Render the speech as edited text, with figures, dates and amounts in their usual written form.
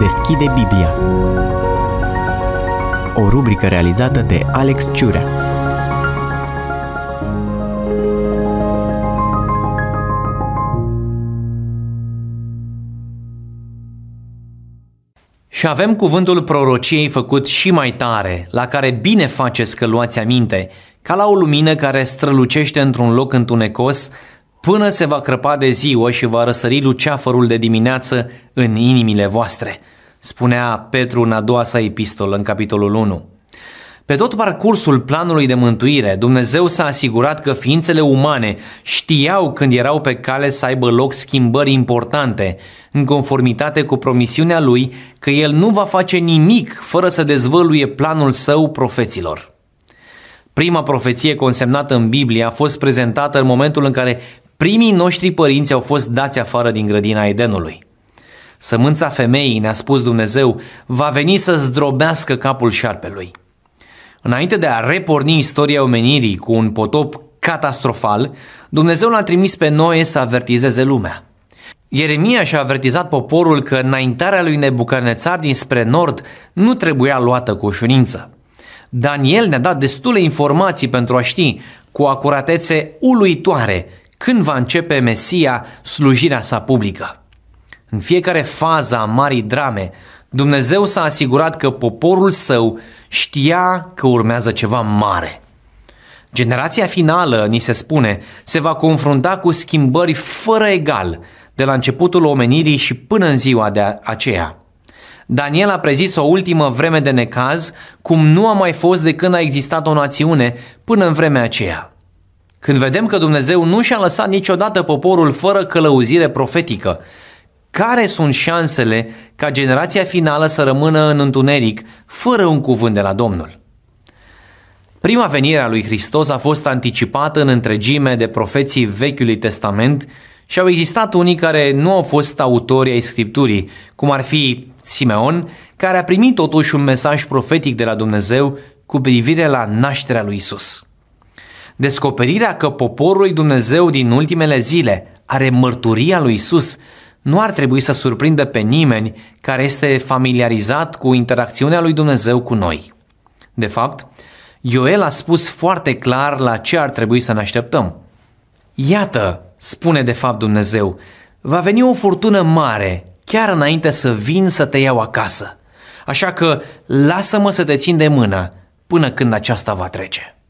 Deschide Biblia. O rubrică realizată de Alex Ciurea. Și avem cuvântul prorociei făcut și mai tare, la care bine faceți că luați aminte, ca la o lumină care strălucește într-un loc întunecos, până se va crăpa de ziua și va răsări luceafărul de dimineață în inimile voastre, spunea Petru în a doua sa epistolă, în capitolul 1. Pe tot parcursul planului de mântuire, Dumnezeu s-a asigurat că ființele umane știau când erau pe cale să aibă loc schimbări importante, în conformitate cu promisiunea Lui că El nu va face nimic fără să dezvăluie planul Său profeților. Prima profeție consemnată în Biblie a fost prezentată în momentul în care primii noștri părinți au fost dați afară din grădina Edenului. Sămânța femeii, ne-a spus Dumnezeu, va veni să zdrobească capul șarpelui. Înainte de a reporni istoria omenirii cu un potop catastrofal, Dumnezeu l-a trimis pe Noe să avertizeze lumea. Ieremia și-a avertizat poporul că înaintarea lui Nebucadnețar dinspre nord nu trebuia luată cu ușurință. Daniel ne-a dat destule informații pentru a ști cu acuratețe uluitoare când va începe Mesia slujirea sa publică. În fiecare fază a marii drame, Dumnezeu s-a asigurat că poporul său știa că urmează ceva mare. Generația finală, ni se spune, se va confrunta cu schimbări fără egal de la începutul omenirii și până în ziua de aceea. Daniel a prezis o ultimă vreme de necaz, cum nu a mai fost de când a existat o națiune până în vremea aceea. Când vedem că Dumnezeu nu și-a lăsat niciodată poporul fără călăuzire profetică, care sunt șansele ca generația finală să rămână în întuneric, fără un cuvânt de la Domnul? Prima venire a lui Hristos a fost anticipată în întregime de profeții Vechiului Testament și au existat unii care nu au fost autori ai Scripturii, cum ar fi Simeon, care a primit totuși un mesaj profetic de la Dumnezeu cu privire la nașterea lui Isus. Descoperirea că poporul lui Dumnezeu din ultimele zile are mărturia lui Isus nu ar trebui să surprindă pe nimeni care este familiarizat cu interacțiunea lui Dumnezeu cu noi. De fapt, Ioel a spus foarte clar la ce ar trebui să ne așteptăm. Iată, spune de fapt Dumnezeu, va veni o furtună mare chiar înainte să vin să te iau acasă. Așa că lasă-mă să te țin de mână până când aceasta va trece.